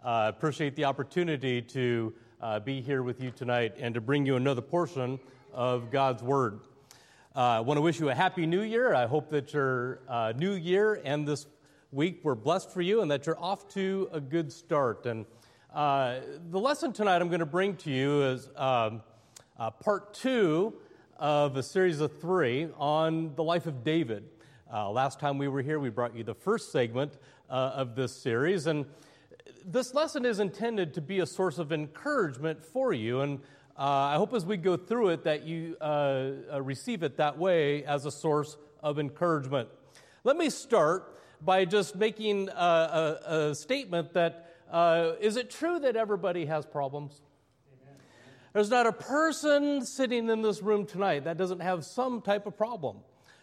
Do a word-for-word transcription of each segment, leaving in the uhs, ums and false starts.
Uh, appreciate the opportunity to uh, be here with you tonight and to bring you another portion of God's Word. Uh, I want to wish you a happy new year. I hope that your uh, new year and this week were blessed for you and that you're off to a good start. And uh, the lesson tonight I'm going to bring to you is um, uh, part two of a series of three on the life of David. Uh, last time we were here, we brought you the first segment uh, of this series, and this lesson is intended to be a source of encouragement for you, and uh, I hope as we go through it that you uh, uh, receive it that way as a source of encouragement. Let me start by just making a, a, a statement that, uh, is it true that everybody has problems? Amen. There's not a person sitting in this room tonight that doesn't have some type of problem.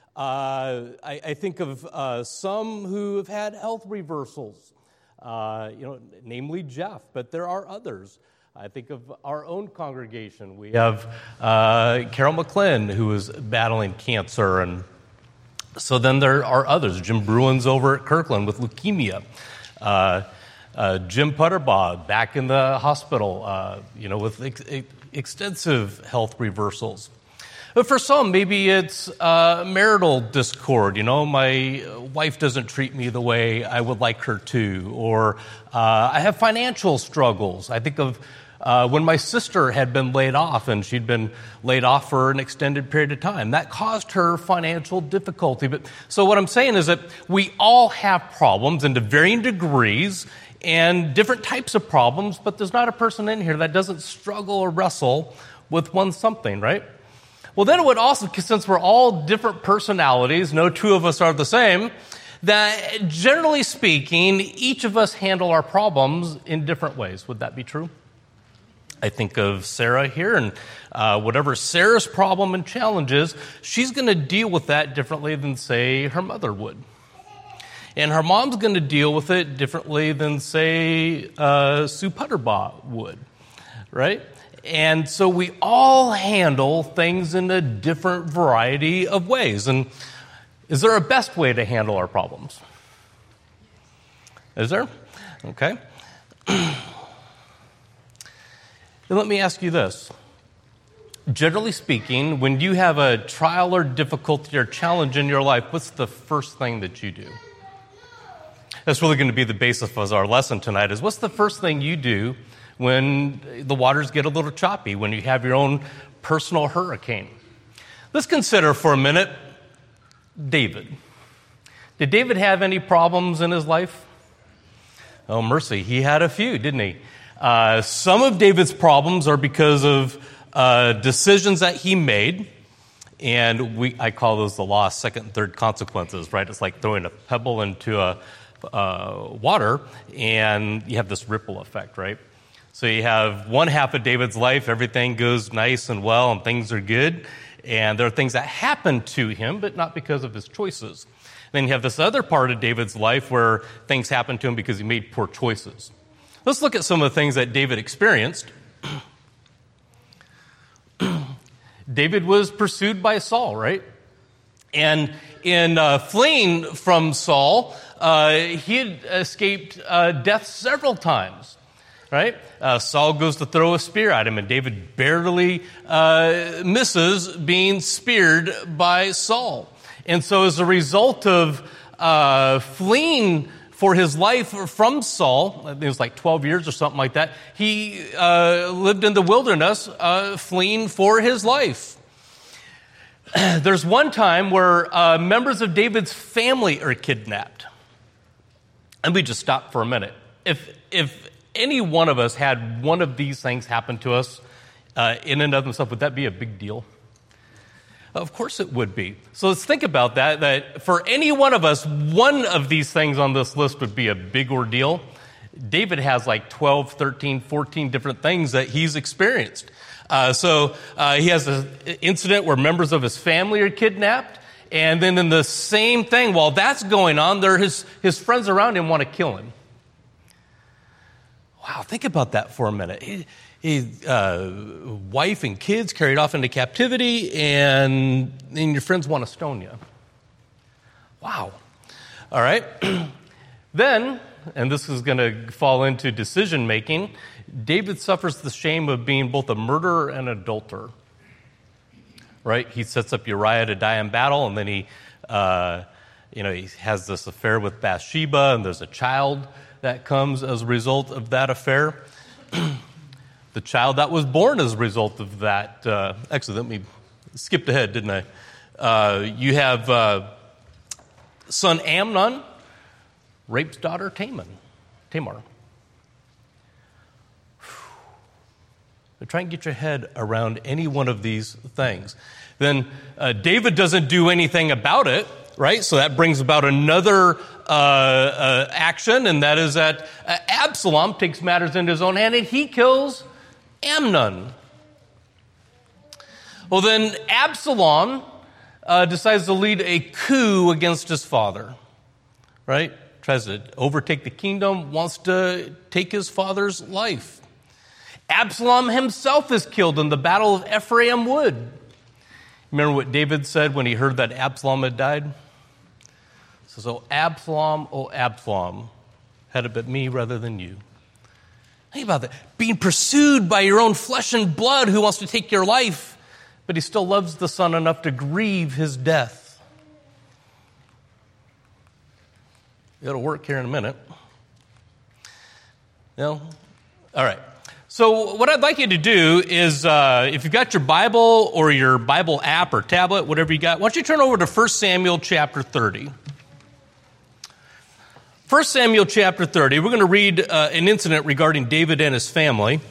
Uh, I, I think of uh, some who have had health reversals, uh, you know, namely Jeff, but there are others. I think of our own congregation. We have uh, Carol McClin, who is battling cancer, and so then there are others. Jim Bruins over at Kirkland with leukemia. Uh, uh, Jim Putterbaugh back in the hospital, uh, you know, with ex- extensive health reversals. But for some, maybe it's uh, marital discord. You know, my wife doesn't treat me the way I would like her to. Or uh, I have financial struggles. I think of uh, when my sister had been laid off, and she'd been laid off for an extended period of time. That caused her financial difficulty. But so what I'm saying is that we all have problems, and to varying degrees, and different types of problems, but there's not a person in here that doesn't struggle or wrestle with one something, right? Well, then it would also, since we're all different personalities, no two of us are the same, that generally speaking, each of us handle our problems in different ways. Would that be true? I think of Sarah here, and uh, whatever Sarah's problem and challenge is, she's going to deal with that differently than, say, her mother would. And her mom's going to deal with it differently than, say, uh, Sue Putterbaugh would, right? And so we all handle things in a different variety of ways. And is there a best way to handle our problems? Is there? Okay. And let me ask you this. Generally speaking, when you have a trial or difficulty or challenge in your life, what's the first thing that you do? That's really going to be the basis of our lesson tonight, is what's the first thing you do when the waters get a little choppy, when you have your own personal hurricane? Let's consider for a minute David. Did David have any problems in his life? Oh, mercy, he had a few, didn't he? Uh, some of David's problems are because of uh, decisions that he made, and we I call those the law of second and third consequences, right? It's like throwing a pebble into a uh, water, and you have this ripple effect, right? So you have one half of David's life, everything goes nice and well and things are good. And there are things that happen to him, but not because of his choices. Then you have this other part of David's life where things happen to him because he made poor choices. Let's look at some of the things that David experienced. David was pursued by Saul, right? And in uh, fleeing from Saul, uh, he had escaped uh, death several times. Right? Uh, Saul goes to throw a spear at him, and David barely uh, misses being speared by Saul. And so as a result of uh, fleeing for his life from Saul, I think it was like twelve years or something like that, he uh, lived in the wilderness uh, fleeing for his life. There's one time where uh, members of David's family are kidnapped. And we just stop for a minute. If if any one of us had one of these things happen to us uh, in and of themselves, would that be a big deal? Of course it would be. So let's think about that, that for any one of us, one of these things on this list would be a big ordeal. David has like twelve, thirteen, fourteen different things that he's experienced. Uh, so uh, he has an incident where members of his family are kidnapped, and then in the same thing, while that's going on, there his, his friends around him want to kill him. Wow, think about that for a minute. He, he, uh, wife and kids carried off into captivity, and then your friends want to stone you. Wow. All right. Then and this is going to fall into decision making, David suffers the shame of being both a murderer and an adulterer. Right? He sets up Uriah to die in battle, and then he, uh, you know, he has this affair with Bathsheba, and there's a child that comes as a result of that affair. The child that was born as a result of that. Uh, actually, let me skipped ahead, didn't I? Uh, you have uh, son Amnon rapes daughter Tamar. Tamar. Try and get your head around any one of these things. Then uh, David doesn't do anything about it, right? So that brings about another uh, uh, action, and that is that uh, Absalom takes matters into his own hand, and he kills Amnon. Well, then Absalom uh, decides to lead a coup against his father, right? Tries to overtake the kingdom, wants to take his father's life. Absalom himself is killed in the battle of Ephraim Wood. Remember what David said when he heard that Absalom had died? He says, "Oh, Absalom, oh, Absalom, had it been me rather than you." Think about that. Being pursued by your own flesh and blood who wants to take your life, but he still loves the son enough to grieve his death. It'll work here in a minute. No? All right. So what I'd like you to do is, uh, if you've got your Bible or your Bible app or tablet, whatever you got, why don't you turn over to First Samuel chapter thirty. First Samuel chapter thirty, we're going to read uh, an incident regarding David and his family.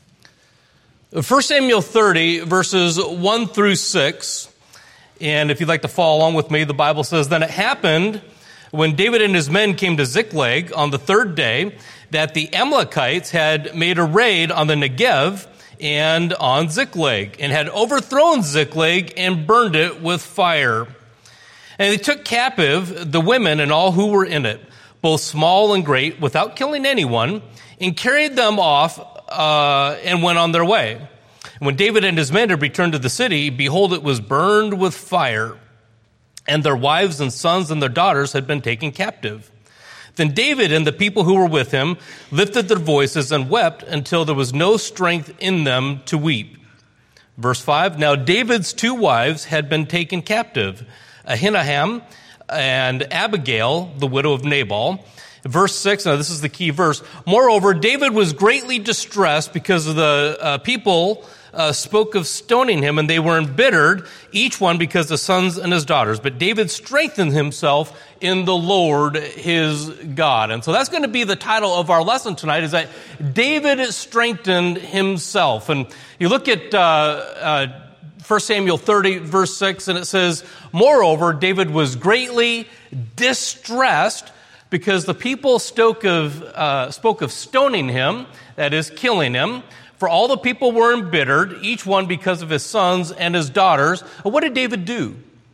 First Samuel thirty, verses one through six. And if you'd like to follow along with me, the Bible says, "Then it happened when David and his men came to Ziklag on the third day, that the Amalekites had made a raid on the Negev and on Ziklag, and had overthrown Ziklag and burned it with fire. And they took captive the women and all who were in it, both small and great, without killing anyone, and carried them off uh, and went on their way. And when David and his men had returned to the city, behold, it was burned with fire, and their wives and sons and their daughters had been taken captive. Then David and the people who were with him lifted their voices and wept until there was no strength in them to weep." Verse five, "Now David's two wives had been taken captive, Ahinoam and Abigail, the widow of Nabal." Verse six, now this is the key verse. "Moreover, David was greatly distressed because of the uh, people uh, spoke of stoning him, and they were embittered, each one because of the sons and his daughters. But David strengthened himself in the Lord his God." And so that's going to be the title of our lesson tonight, is that David strengthened himself. And you look at uh, uh, First Samuel thirty, verse six, and it says, "Moreover, David was greatly distressed because the people spoke of, uh, spoke of stoning him," that is, killing him. "For all the people were embittered, each one because of his sons and his daughters." Well, what did David do?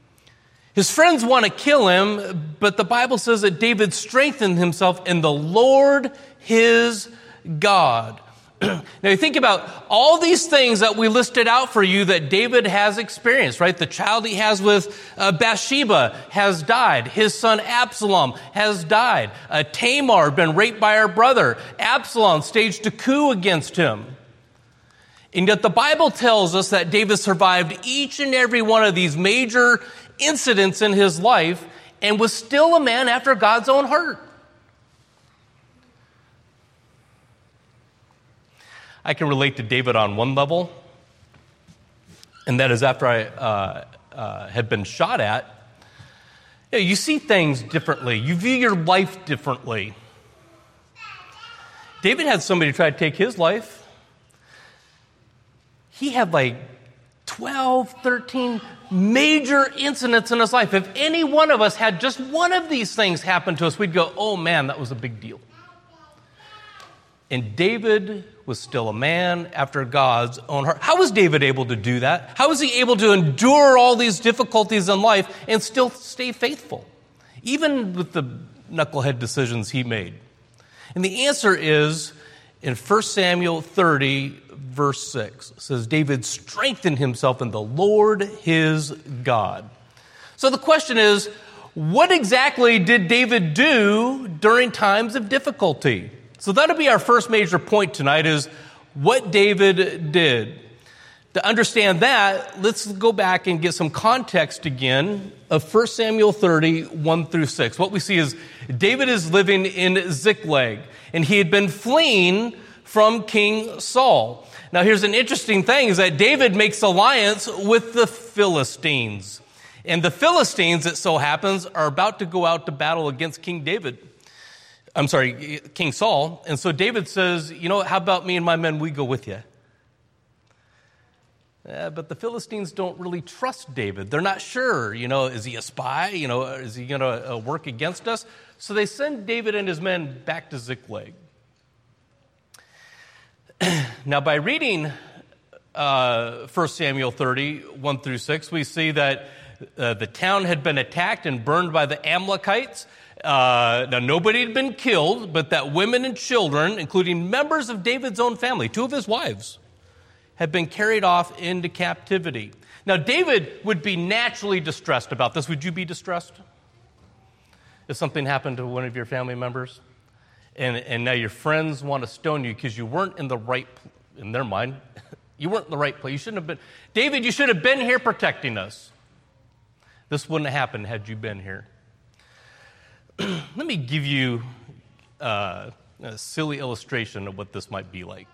His friends want to kill him, but the Bible says that David strengthened himself in the Lord his God. Now you think about all these things that we listed out for you that David has experienced, right? The child he has with uh, Bathsheba has died. His son Absalom has died. Uh, Tamar been raped by her brother. Absalom staged a coup against him. And yet the Bible tells us that David survived each and every one of these major incidents in his life and was still a man after God's own heart. I can relate to David on one level, and that is after I uh, uh, had been shot at, you know, you see things differently. You view your life differently. David had somebody try to take his life. He had like twelve, thirteen major incidents in his life. If any one of us had just one of these things happen to us, we'd go, "Oh man, that was a big deal." And David was still a man after God's own heart. How was David able to do that? How was he able to endure all these difficulties in life and still stay faithful, even with the knucklehead decisions he made? And the answer is in First Samuel thirty, verse six. It says, "David strengthened himself in the Lord his God." So the question is, what exactly did David do during times of difficulty? So that'll be our first major point tonight, is what David did. To understand that, let's go back and get some context again of First Samuel thirty, one through six. What we see is David is living in Ziklag, and he had been fleeing from King Saul. Now here's an interesting thing, is that David makes alliance with the Philistines. And the Philistines, it so happens, are about to go out to battle against King David. I'm sorry, King Saul. And so David says, you know, how about me and my men, we go with you? Uh, but the Philistines don't really trust David. They're not sure, you know, is he a spy? You know, is he going to uh, work against us? So they send David and his men back to Ziklag. Now, by reading uh, First Samuel thirty, one through six, we see that uh, the town had been attacked and burned by the Amalekites. Uh, now, nobody had been killed, but that women and children, including members of David's own family, two of his wives, had been carried off into captivity. Now, David would be naturally distressed about this. Would you be distressed if something happened to one of your family members? And, and now your friends want to stone you because you weren't in the right, in their mind, you weren't in the right place. You shouldn't have been. David, you should have been here protecting us. This wouldn't have happened had you been here. Let me give you uh, a silly illustration of what this might be like.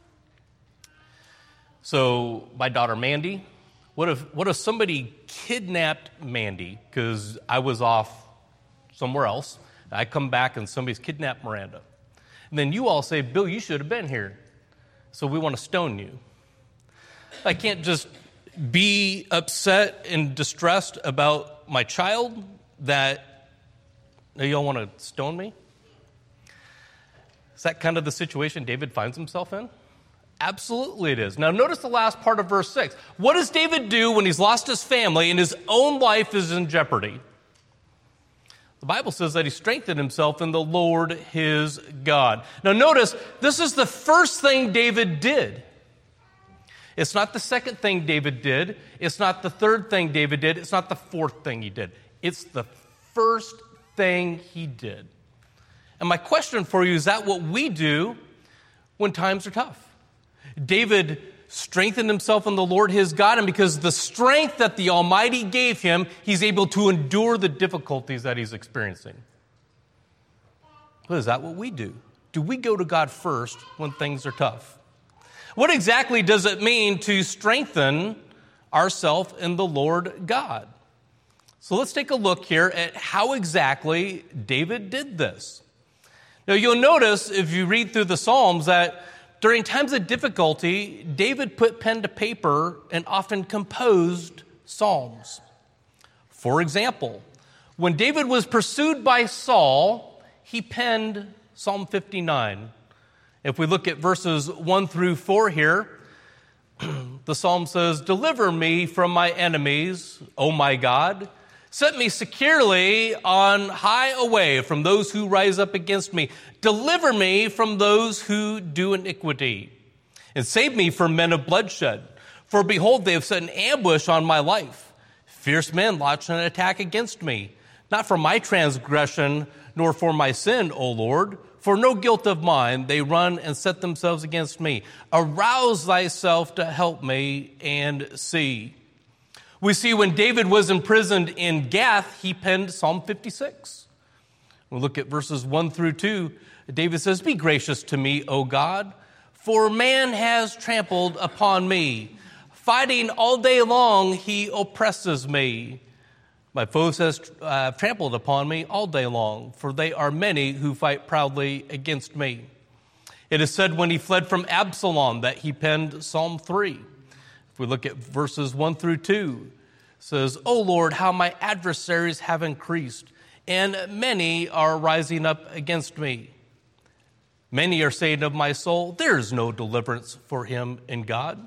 So my daughter Mandy, what if what if somebody kidnapped Mandy because I was off somewhere else? I come back and somebody's kidnapped Miranda. And then you all say, Bill, you should have been here. So we want to stone you. I can't just be upset and distressed about my child that you all want to stone me. Is that kind of the situation David finds himself in? Absolutely it is. Now notice the last part of verse six. What does David do when he's lost his family and his own life is in jeopardy? The Bible says that he strengthened himself in the Lord his God. Now notice, this is the first thing David did. It's not the second thing David did. It's not the third thing David did. It's not the fourth thing he did. It's the first thing he did. And my question for you, is that what we do when times are tough? David strengthened himself in the Lord his God, and because the strength that the Almighty gave him, he's able to endure the difficulties that he's experiencing. Well, is that what we do? Do we go to God first when things are tough? What exactly does it mean to strengthen ourselves in the Lord God? So let's take a look here at how exactly David did this. Now you'll notice if you read through the Psalms that during times of difficulty, David put pen to paper and often composed psalms. For example, when David was pursued by Saul, he penned Psalm fifty-nine. If we look at verses one through four here, the psalm says, "Deliver me from my enemies, O my God. Set me securely on high away from those who rise up against me. Deliver me from those who do iniquity, and save me from men of bloodshed. For behold, they have set an ambush on my life. Fierce men launch an attack against me. Not for my transgression, nor for my sin, O Lord. For no guilt of mine, they run and set themselves against me. Arouse thyself to help me and see." We see when David was imprisoned in Gath, he penned Psalm fifty-six. We'll look at verses one through two. David says, "Be gracious to me, O God, for man has trampled upon me. Fighting all day long, he oppresses me. My foes has uh, trampled upon me all day long, for they are many who fight proudly against me." It is said when he fled from Absalom that he penned Psalm three. If we look at verses one through two, it says, "O Lord, how my adversaries have increased, and many are rising up against me. Many are saying of my soul, there is no deliverance for him in God."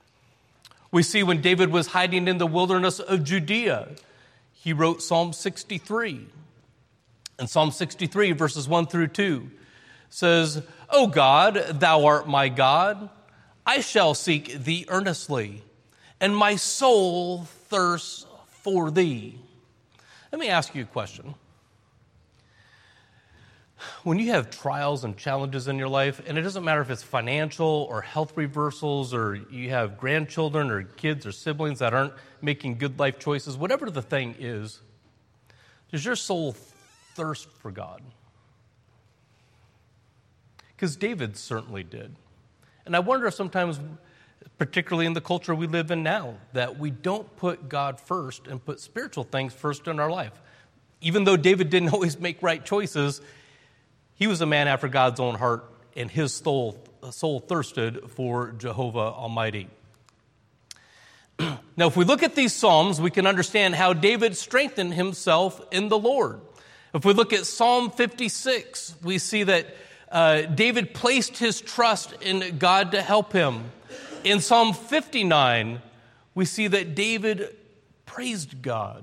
We see when David was hiding in the wilderness of Judea, he wrote Psalm sixty-three. And Psalm sixty-three, verses one through two, says, "O God, thou art my God. I shall seek thee earnestly, and my soul thirsts for thee. Let me ask you a question. When you have trials and challenges in your life, and it doesn't matter if it's financial or health reversals, or you have grandchildren or kids or siblings that aren't making good life choices, whatever the thing is, does your soul thirst for God? Because David certainly did. And I wonder if sometimes, particularly in the culture we live in now, that we don't put God first and put spiritual things first in our life. Even though David didn't always make right choices, he was a man after God's own heart, and his soul, soul thirsted for Jehovah Almighty. Now, if we look at these Psalms, we can understand how David strengthened himself in the Lord. If we look at Psalm fifty-six, we see that uh, David placed his trust in God to help him. In Psalm fifty-nine, we see that David praised God.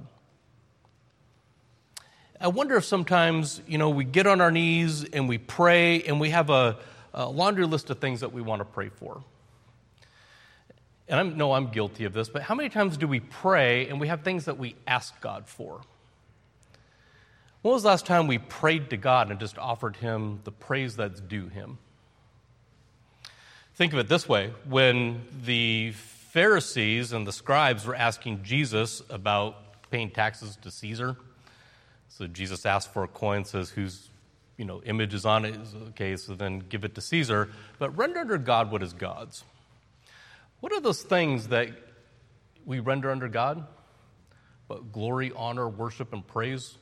I wonder if sometimes, you know, we get on our knees and we pray and we have a, a laundry list of things that we want to pray for. And I know I'm guilty of this, but how many times do we pray and we have things that we ask God for? When was the last time we prayed to God and just offered him the praise that's due him? Think of it this way. When the Pharisees and the scribes were asking Jesus about paying taxes to Caesar, so Jesus asked for a coin, says whose you know, image is on it. Okay, so then give it to Caesar. But render unto God what is God's. What are those things that we render under God? But glory, honor, worship, and praise.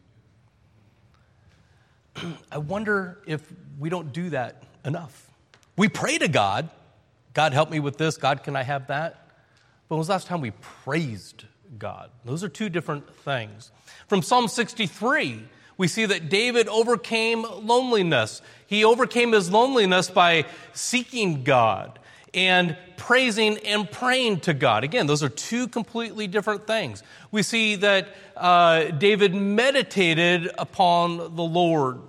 I wonder if we don't do that enough. We pray to God. God, help me with this. God, can I have that? But when was the last time we praised God? Those are two different things. From Psalm sixty-three, we see that David overcame loneliness. He overcame his loneliness by seeking God and praising and praying to God. Again, those are two completely different things. We see that uh, David meditated upon the Lord.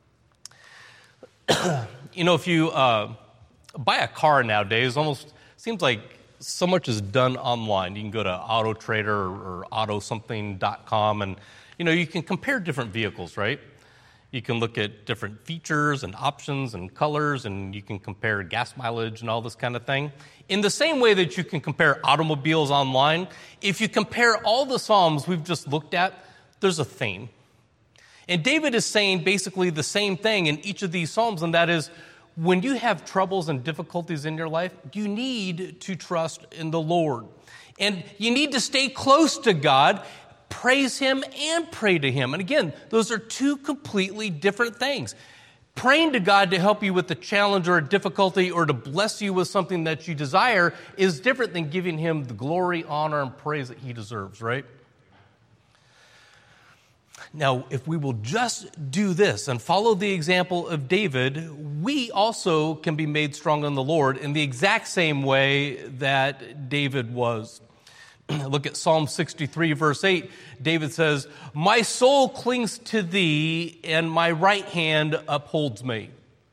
You know, if you uh, buy a car nowadays, almost seems like so much is done online. You can go to Auto Trader or auto something dot com and, you know, you can compare different vehicles, right? You can look at different features and options and colors, and you can compare gas mileage and all this kind of thing. In the same way that you can compare automobiles online, if you compare all the Psalms we've just looked at, there's a theme. And David is saying basically the same thing in each of these Psalms, and that is, when you have troubles and difficulties in your life, you need to trust in the Lord. And you need to stay close to God, praise him, and pray to him. And again, those are two completely different things. Praying to God to help you with a challenge or a difficulty or to bless you with something that you desire is different than giving him the glory, honor, and praise that he deserves, right? Now, if we will just do this and follow the example of David, we also can be made strong in the Lord in the exact same way that David was. Look at Psalm sixty-three, verse eight. David says, "My soul clings to thee, and my right hand upholds me."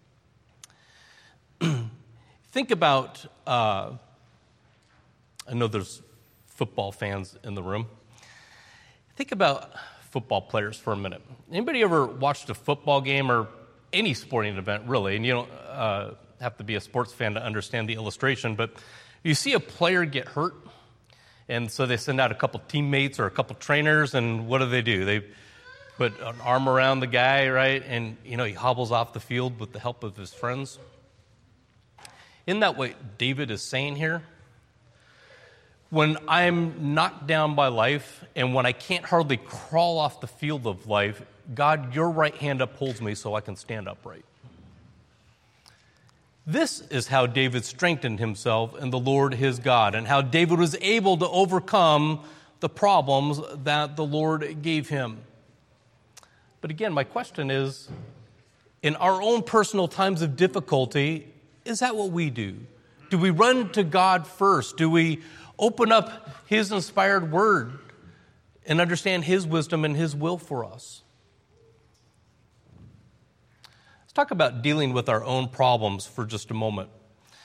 Think about, uh, I know there's football fans in the room. Think about football players for a minute. Anybody ever watched a football game or any sporting event, really? And you don't uh, have to be a sports fan to understand the illustration, but you see a player get hurt, and so they send out a couple teammates or a couple trainers, and what do they do? They put an arm around the guy, right? And, you know, he hobbles off the field with the help of his friends. Isn't that what David is saying here? When I'm knocked down by life and when I can't hardly crawl off the field of life, God, your right hand upholds me so I can stand upright. This is how David strengthened himself in the Lord his God, and how David was able to overcome the problems that the Lord gave him. But again, my question is, in our own personal times of difficulty, is that what we do? Do we run to God first? Do we open up his inspired word and understand his wisdom and his will for us? Let's talk about dealing with our own problems for just a moment.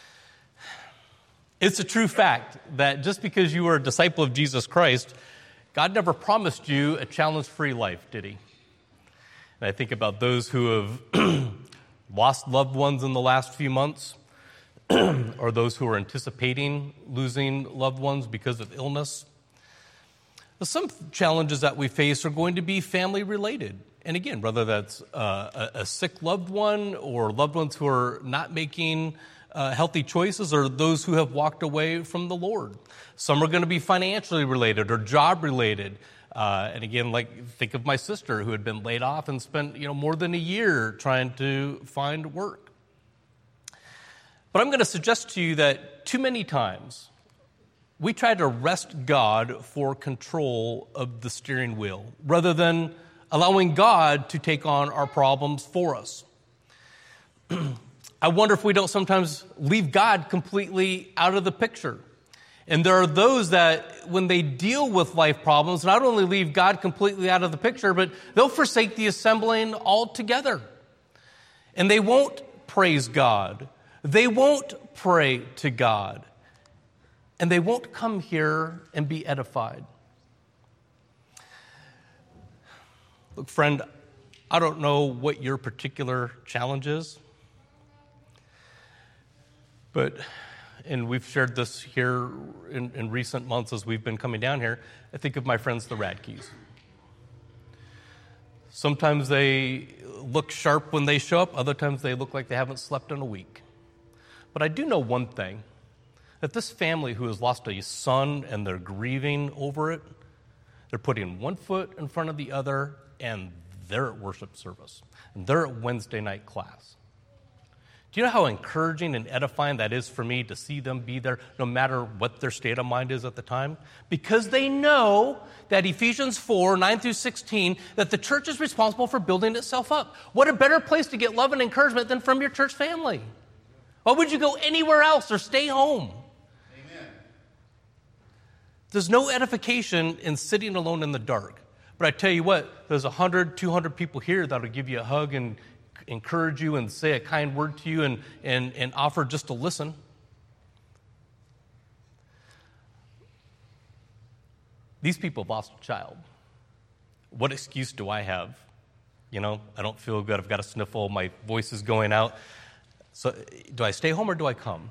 It's a true fact that just because you are a disciple of Jesus Christ, God never promised you a challenge-free life, did he? And I think about those who have lost loved ones in the last few months, or those who are anticipating losing loved ones because of illness. Some challenges that we face are going to be family-related. And again, whether that's uh, a, a sick loved one or loved ones who are not making uh, healthy choices, or those who have walked away from the Lord. Some are going to be financially related or job-related. Uh, and again, like think of my sister who had been laid off and spent you know more than a year trying to find work. But I'm going to suggest to you that too many times we try to wrest God for control of the steering wheel rather than allowing God to take on our problems for us. I wonder if we don't sometimes leave God completely out of the picture. And there are those that, when they deal with life problems, not only leave God completely out of the picture, but they'll forsake the assembling altogether. And they won't praise God. They won't pray to God. And they won't come here and be edified. Look, friend, I don't know what your particular challenge is, but, and we've shared this here in, in recent months as we've been coming down here, I think of my friends, the Radkeys. Sometimes they look sharp when they show up, other times they look like they haven't slept in a week. But I do know one thing, that this family who has lost a son and they're grieving over it, they're putting one foot in front of the other, and they're at worship service, and they're at Wednesday night class. Do you know how encouraging and edifying that is for me to see them be there no matter what their state of mind is at the time? Because they know that Ephesians four, nine through sixteen, that the church is responsible for building itself up. What a better place to get love and encouragement than from your church family. Why would you go anywhere else or stay home? Amen. There's no edification in sitting alone in the dark. But I tell you what, there's one hundred, two hundred people here that'll give you a hug and encourage you and say a kind word to you and, and, and offer just to listen. These people have lost a child. What excuse do I have? You know, I don't feel good. I've got a sniffle. My voice is going out. So do I stay home or do I come?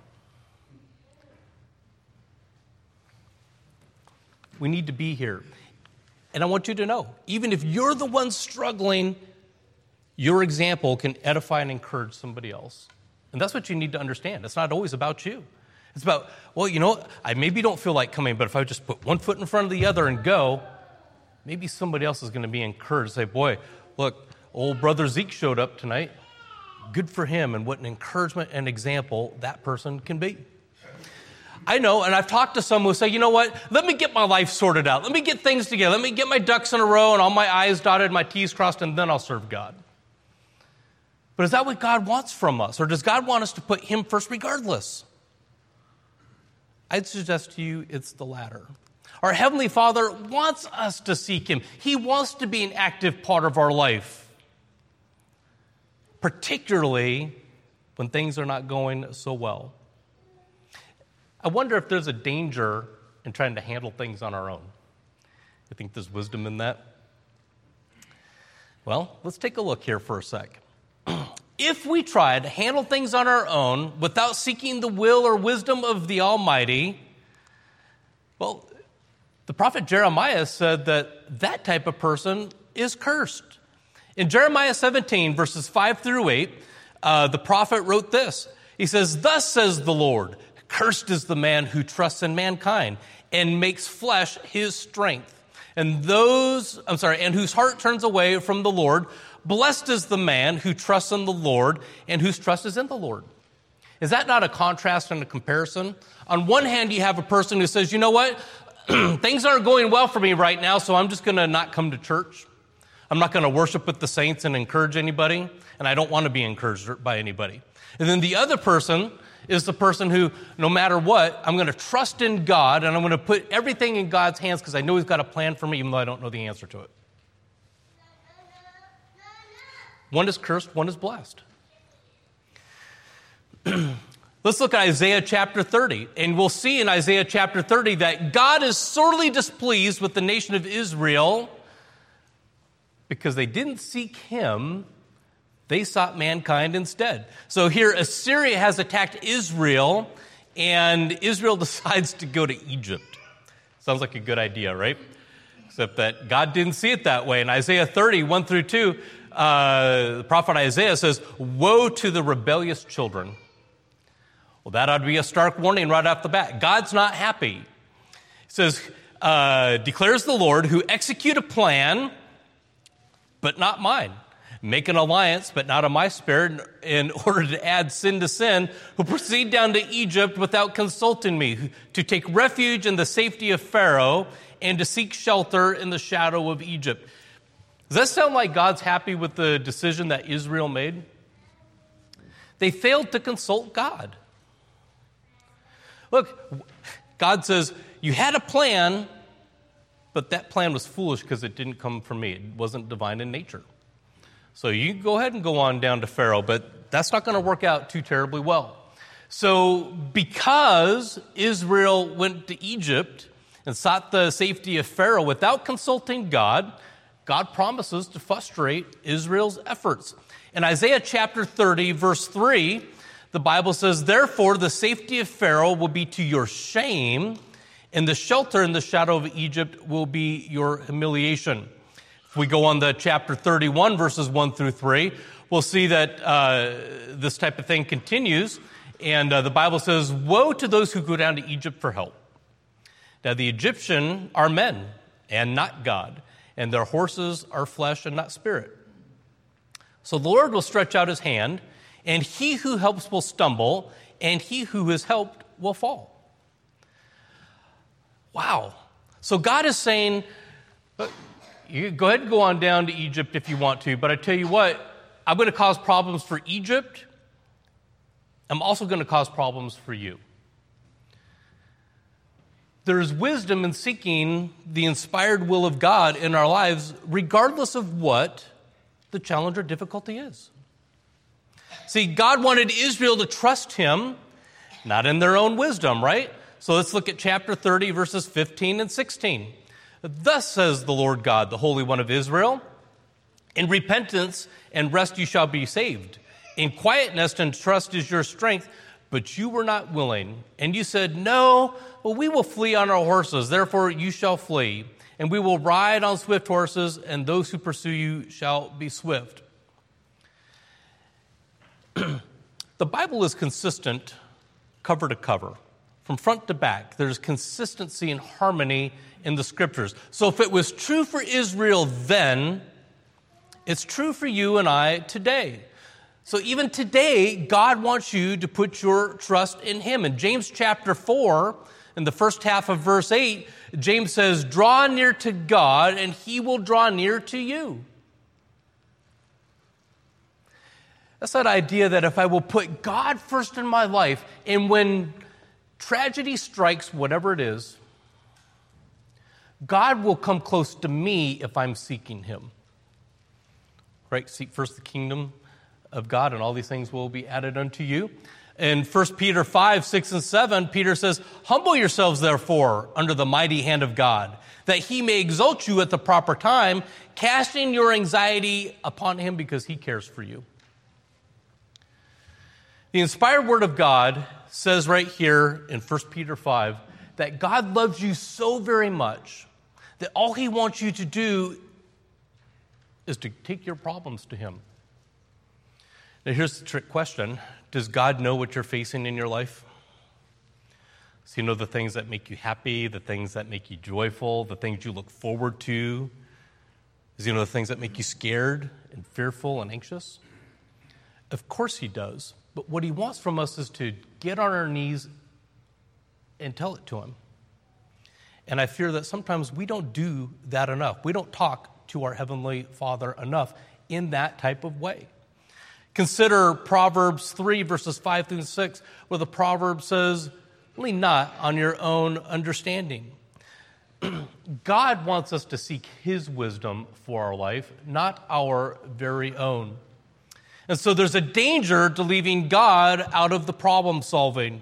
We need to be here. And I want you to know, even if you're the one struggling, your example can edify and encourage somebody else. And that's what you need to understand. It's not always about you. It's about, well, you know, I maybe don't feel like coming, but if I just put one foot in front of the other and go, maybe somebody else is going to be encouraged. Say, boy, look, old brother Zeke showed up tonight. Good for him, and what an encouragement and example that person can be. I know, and I've talked to some who say, you know what, let me get my life sorted out. Let me get things together. Let me get my ducks in a row and all my I's dotted, my T's crossed, and then I'll serve God. But is that what God wants from us? Or does God want us to put him first regardless? I'd suggest to you it's the latter. Our Heavenly Father wants us to seek him. He wants to be an active part of our life, particularly when things are not going so well. I wonder if there's a danger in trying to handle things on our own. I think there's wisdom in that. Well, let's take a look here for a sec. If we try to handle things on our own without seeking the will or wisdom of the Almighty, well, the prophet Jeremiah said that that type of person is cursed. In Jeremiah seventeen, verses five through eight, uh, the prophet wrote this. He says, "Thus says the Lord, cursed is the man who trusts in mankind and makes flesh his strength. And those, I'm sorry, and whose heart turns away from the Lord. Blessed is the man who trusts in the Lord and whose trust is in the Lord." Is that not a contrast and a comparison? On one hand, you have a person who says, you know what? Things aren't going well for me right now, so I'm just going to not come to church. I'm not going to worship with the saints and encourage anybody, and I don't want to be encouraged by anybody. And then the other person is the person who, no matter what, I'm going to trust in God, and I'm going to put everything in God's hands because I know he's got a plan for me, even though I don't know the answer to it. One is cursed, one is blessed. Let's look at Isaiah chapter thirty, and we'll see in Isaiah chapter thirty that God is sorely displeased with the nation of Israel because they didn't seek him, they sought mankind instead. So here Assyria has attacked Israel, and Israel decides to go to Egypt. Sounds like a good idea, right? Except that God didn't see it that way. In Isaiah thirty, one through two, uh, the prophet Isaiah says, "Woe to the rebellious children." Well, that ought to be a stark warning right off the bat. God's not happy. It says, uh, declares the Lord, who execute a plan, but not mine. Make an alliance, but not of my spirit, in order to add sin to sin, who proceed down to Egypt without consulting me, to take refuge in the safety of Pharaoh, and to seek shelter in the shadow of Egypt. Does that sound like God's happy with the decision that Israel made? They failed to consult God. Look, God says, you had a plan, but that plan was foolish because it didn't come from me. It wasn't divine in nature. So you go ahead and go on down to Pharaoh, but that's not going to work out too terribly well. So because Israel went to Egypt and sought the safety of Pharaoh without consulting God, God promises to frustrate Israel's efforts. In Isaiah chapter thirty, verse three, the Bible says, therefore the safety of Pharaoh will be to your shame, and the shelter in the shadow of Egypt will be your humiliation. If we go on to chapter thirty-one, verses one through three, we'll see that uh, this type of thing continues. And uh, the Bible says, woe to those who go down to Egypt for help. Now the Egyptian are men and not God, and their horses are flesh and not spirit. So the Lord will stretch out his hand, and he who helps will stumble, and he who is helped will fall. Wow. So God is saying, you go ahead and go on down to Egypt if you want to, but I tell you what, I'm going to cause problems for Egypt. I'm also going to cause problems for you. There is wisdom in seeking the inspired will of God in our lives, regardless of what the challenge or difficulty is. See, God wanted Israel to trust him, not in their own wisdom, right? So let's look at chapter thirty, verses fifteen and sixteen. Thus says the Lord God, the Holy One of Israel, in repentance and rest you shall be saved. In quietness and trust is your strength, but you were not willing. And you said, no, well, we will flee on our horses, therefore you shall flee. And we will ride on swift horses, and those who pursue you shall be swift. The Bible is consistent cover to cover, from front to back. There's consistency and harmony in the scriptures. So if it was true for Israel then, it's true for you and I today. So even today, God wants you to put your trust in him. In James chapter four, in the first half of verse eight, James says, draw near to God and he will draw near to you. That's that idea that if I will put God first in my life, and when tragedy strikes, whatever it is, God will come close to me if I'm seeking him. Right? Seek first the kingdom of God, and all these things will be added unto you. In First Peter five, six, and seven, Peter says, humble yourselves, therefore, under the mighty hand of God, that he may exalt you at the proper time, casting your anxiety upon him because he cares for you. The inspired word of God says right here in First Peter five that God loves you so very much that all he wants you to do is to take your problems to him. Now here's the trick question. Does God know what you're facing in your life? Does he know the things that make you happy, the things that make you joyful, the things you look forward to? Does he know the things that make you scared and fearful and anxious? Of course he does. But what he wants from us is to get on our knees and tell it to him. And I fear that sometimes we don't do that enough. We don't talk to our Heavenly Father enough in that type of way. Consider Proverbs three, verses five through six, where the proverb says, lean not on your own understanding. God wants us to seek his wisdom for our life, not our very own. And so there's a danger to leaving God out of the problem solving.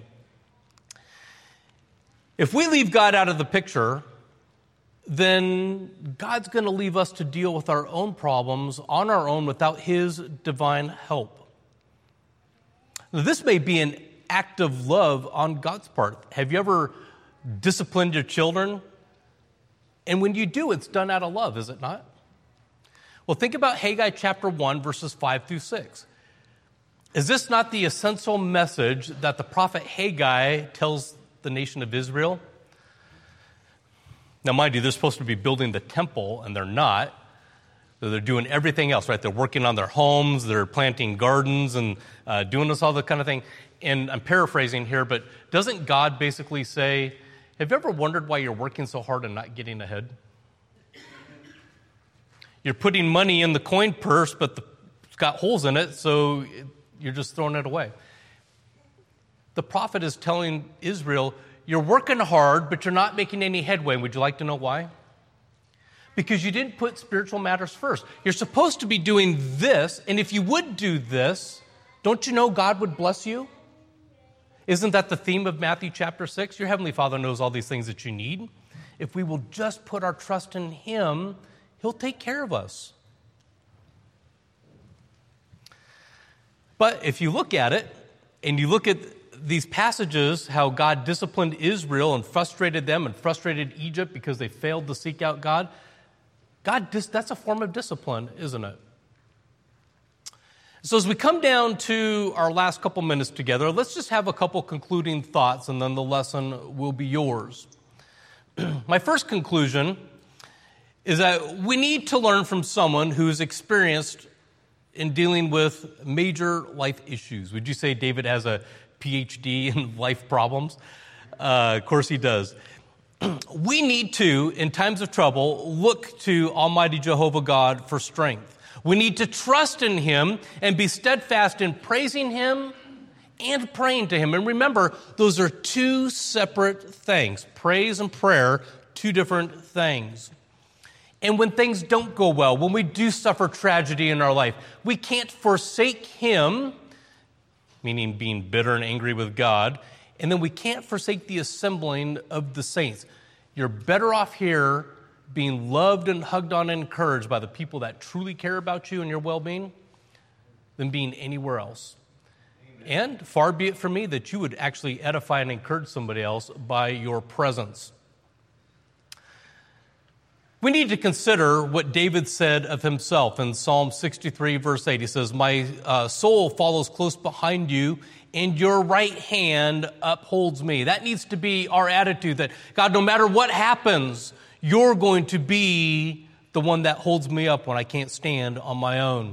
If we leave God out of the picture, then God's going to leave us to deal with our own problems on our own without His divine help. Now, this may be an act of love on God's part. Have you ever disciplined your children? And when you do, it's done out of love, is it not? Well, think about Haggai chapter one, verses five through six. Is this not the essential message that the prophet Haggai tells the nation of Israel? Now, mind you, they're supposed to be building the temple, and they're not. So they're doing everything else, right? They're working on their homes, they're planting gardens, and uh, doing this all the kind of thing. And I'm paraphrasing here, but doesn't God basically say, have you ever wondered why you're working so hard and not getting ahead? You're putting money in the coin purse, but the, it's got holes in it, so it, you're just throwing it away. The prophet is telling Israel, you're working hard, but you're not making any headway. Would you like to know why? Because you didn't put spiritual matters first. You're supposed to be doing this, and if you would do this, don't you know God would bless you? Isn't that the theme of Matthew chapter six? Your Heavenly Father knows all these things that you need. If we will just put our trust in Him, He'll take care of us. But if you look at it, and you look at these passages, how God disciplined Israel and frustrated them and frustrated Egypt because they failed to seek out God, God, that's a form of discipline, isn't it? So as we come down to our last couple minutes together, let's just have a couple concluding thoughts, and then the lesson will be yours. My first conclusion is that we need to learn from someone who's experienced in dealing with major life issues. Would you say David has a P H D in life problems? Uh, of course he does. We need to, in times of trouble, look to Almighty Jehovah God for strength. We need to trust in Him and be steadfast in praising Him and praying to Him. And remember, those are two separate things. Praise and prayer, two different things. And when things don't go well, when we do suffer tragedy in our life, we can't forsake Him, meaning being bitter and angry with God, and then we can't forsake the assembling of the saints. You're better off here being loved and hugged on and encouraged by the people that truly care about you and your well-being than being anywhere else. Amen. And far be it from me that you would actually edify and encourage somebody else by your presence. We need to consider what David said of himself in Psalm sixty-three, verse eight. He says, my uh, soul follows close behind you, and your right hand upholds me. That needs to be our attitude, that God, no matter what happens, you're going to be the one that holds me up when I can't stand on my own.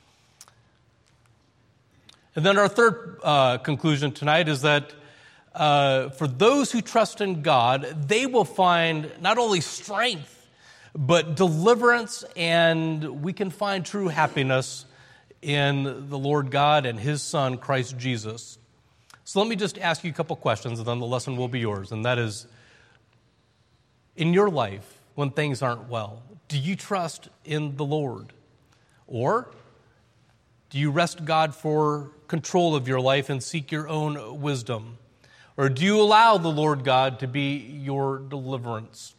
And then our third uh, conclusion tonight is that uh, for those who trust in God, they will find not only strength, but deliverance, and we can find true happiness in the Lord God and His Son, Christ Jesus. So let me just ask you a couple questions, and then the lesson will be yours. And that is, in your life, when things aren't well, do you trust in the Lord? Or do you rest God for control of your life and seek your own wisdom? Or do you allow the Lord God to be your deliverance?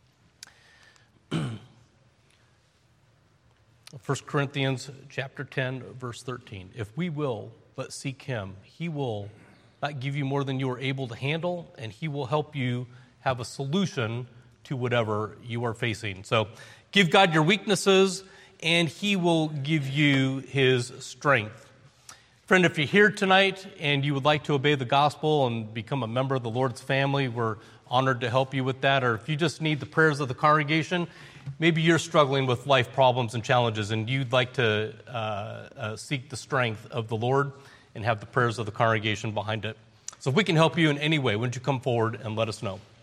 First Corinthians chapter ten, verse thirteen. If we will but seek Him, He will not give you more than you are able to handle, and He will help you have a solution to whatever you are facing. So give God your weaknesses, and He will give you His strength. Friend, if you're here tonight and you would like to obey the gospel and become a member of the Lord's family, we're honored to help you with that. Or if you just need the prayers of the congregation, maybe you're struggling with life problems and challenges and you'd like to uh, uh, seek the strength of the Lord and have the prayers of the congregation behind it. So if we can help you in any way, wouldn't you come forward and let us know?